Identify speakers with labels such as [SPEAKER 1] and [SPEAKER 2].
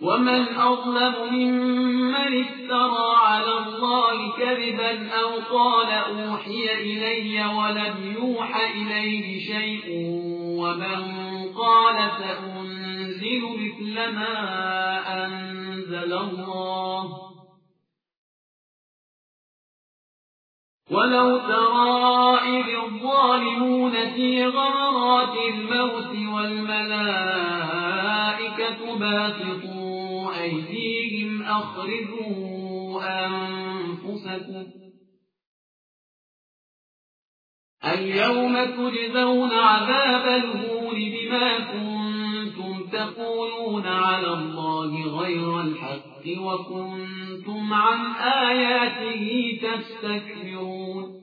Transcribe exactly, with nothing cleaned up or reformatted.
[SPEAKER 1] ومن أظلم ممن افترى على الله كذبا أو قال أوحي إلي ولم يوح إليه شيء ومن قال سأنزل مثل ما أنزل الله ولو ترى إذ الظالمون في غمرات الموت والملائكة باسطوا أيديهم أخرجوا أنفسكم اليوم تجزون عذاب الهون بما كنتم تقولون على الله غير الحق وكنتم عن آياته تستكبرون